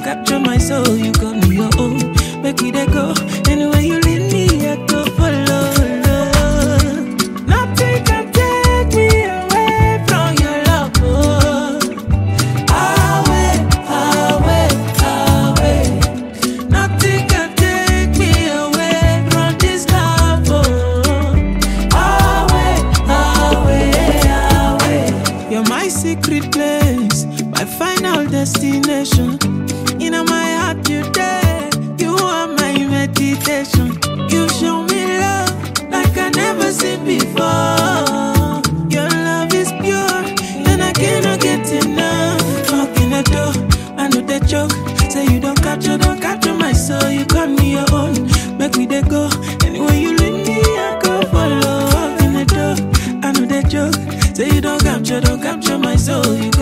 capture my soul. You got me your own. Make me they go. Anywhere you lead me, I go follow. Nothing can take me away from your love. Oh. Away, away, away. Nothing can take me away from this love. Oh. Away, away, away. You're my secret place, my final destination. In my heart you there, you are my meditation. You show me love like I never seen before. Your love is pure, and I cannot get enough. Walking the door, I know that joke. Say you don't capture my soul. You got me your own, make me they go. Anywhere you lead me, I go follow. Walking the door, I know that joke. Say you don't capture my soul. You